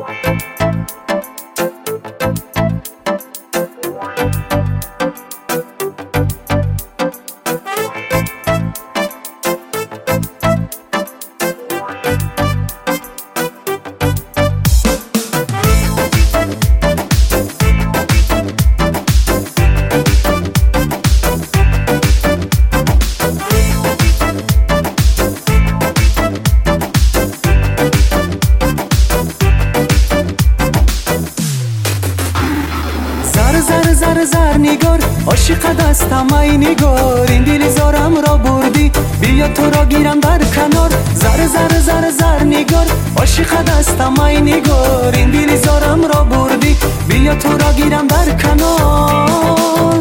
زر نگار عاشق دستم ای نگار، این دل زارم را بردی بیا تو را گیرم در کنار. زر نگار عاشق دستم ای نگار، این دل زارم را بردی بیا تو را گیرم در کنار.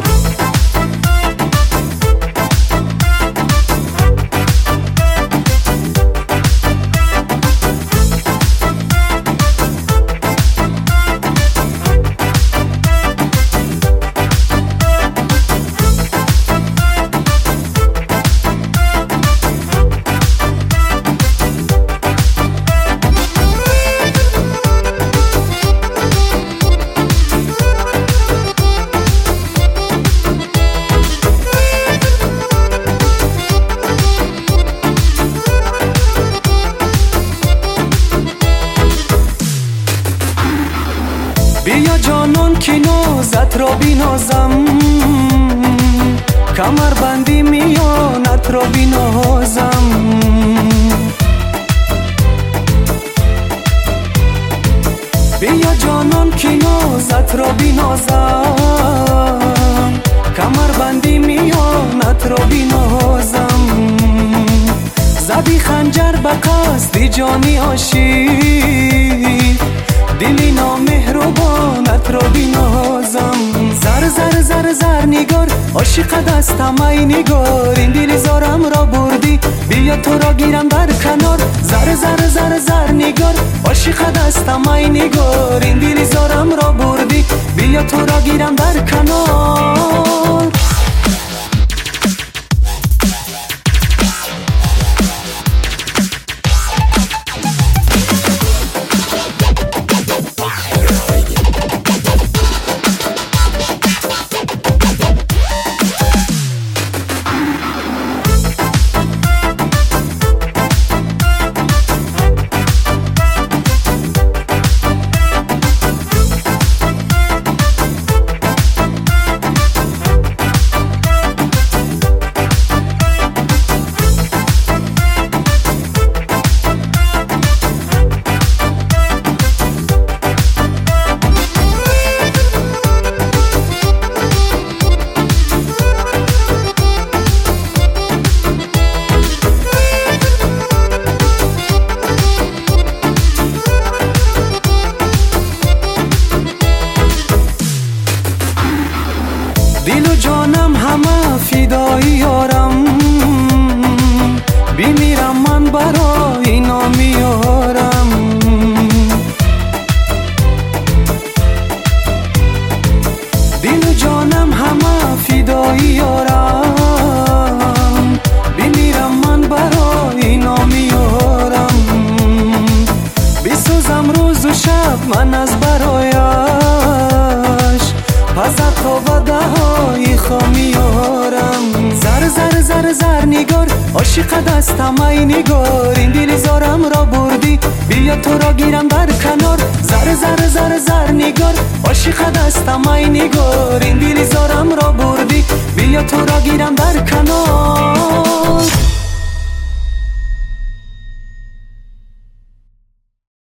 بیا جانان که نازت را بینازم، کمر بندی میانت را بینازم. بیا جانان که نازت را بینازم، کمر بندی میانت را بینازم. زدی خنجر به قصد جانی عاشق، دلی نامهربانت را بینازم. زر نگار عاشق دستم ای نگار، این دل زارم را بردی بیا تو را گیرم در کنار. زر نگار عاشق دستم ای نگار، این دل زارم را بردی بیا تو را گیرم در کنار. دل و جانم همه فدای یارم، بمیرم من برای نام یارم. دل و جانم همه فدای یارم، بمیرم من برای نام یارم. بسوزم روز و شب من از برایش، پس تا وده های خامی یارم. زر نگار عاشق دستم ای نگار، این دل زارم را بردی بیا تو را گیرم در کنار. زر نگار عاشق دستم ای نگار، این دل زارم را